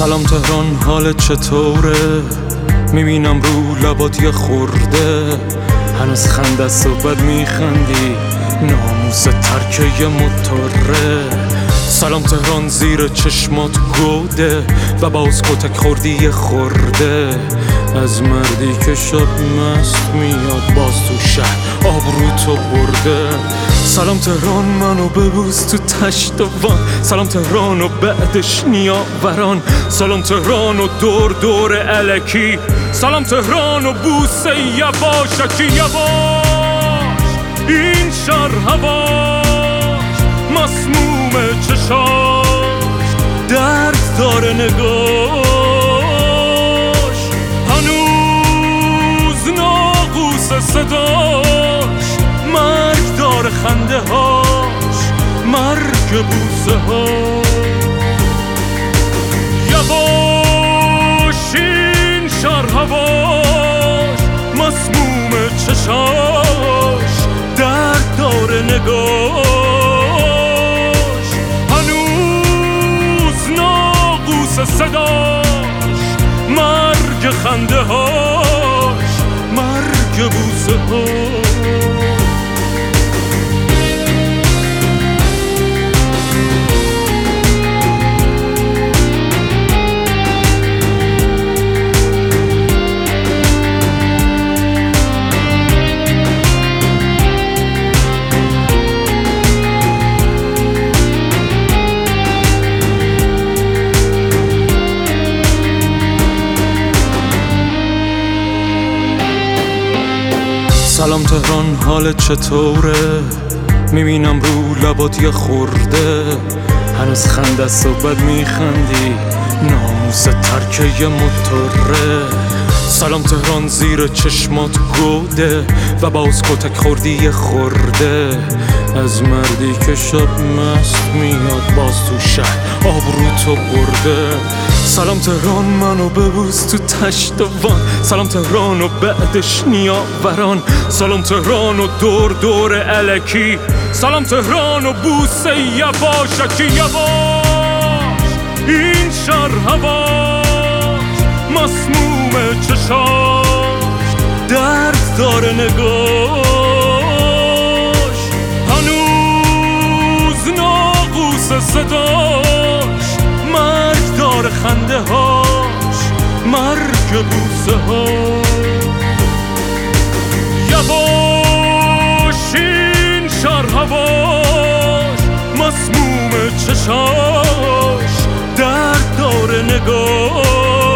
سلام تهران، حالت چطوره؟ میبینم رو لبات یه خورده، هنوز خنده صحبت میخندی، ناموس ترکه یه موتوره. سلام تهران، زیر چشمات گوده و باز کتک خوردی یه خورده، از مردی که شب مست میاد باز تو شهر آبرو تو برده. سلام تهران، منو ببوس تو تشتوان، سلام تهران و بعدش نیاوران، سلام تهران و دور دور الکی، سلام تهران و بوسه یواشکی یواش. این شهر هواش مسموم چشاش، درد داره نگاش، هنوز ناقوس صداش، مرگ داره خنده هاش، مرگ بوسه هاش. یواش این شهر هواش مسموم چشاش، درد داره نگاش، هنوز ناقوس صداش، مرگ خنده هاش، مرگ بوسه هاش. سلام تهران، حالت چطوره؟ میبینم رو لبات یه خورده، هنوز خنده صحبت میخندی، ناموس ترکه یه موتوره. سلام تهران، زیر چشمات گوده و باز کتک خوردی یه خورده، از مردی که شب مست میاد باز تو شهر آبرو تو برده. سلام تهران، منو ببوس تو تشتوان، سلام تهران و بعدش نیاوران، سلام تهران و دور دور الکی، سلام تهران و بوسه یواشکی یواش. این شهر هواش مسموم چشاش، درد داره نگاش، هنوز ناقوس صداش، مرگ داره خنده هاش، مرگ بوسه هاش. یواش این شهر هواش مسموم چشاش، درد داره نگاش،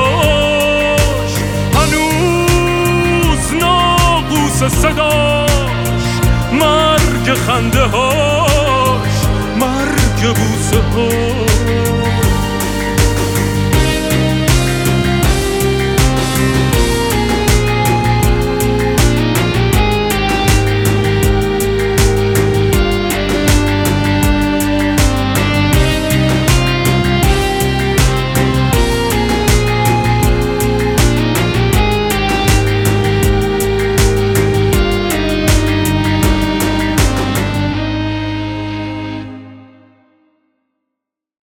هنوز ناقوس صداش، مرگ خنده هاش، مرگ بوسه هاش.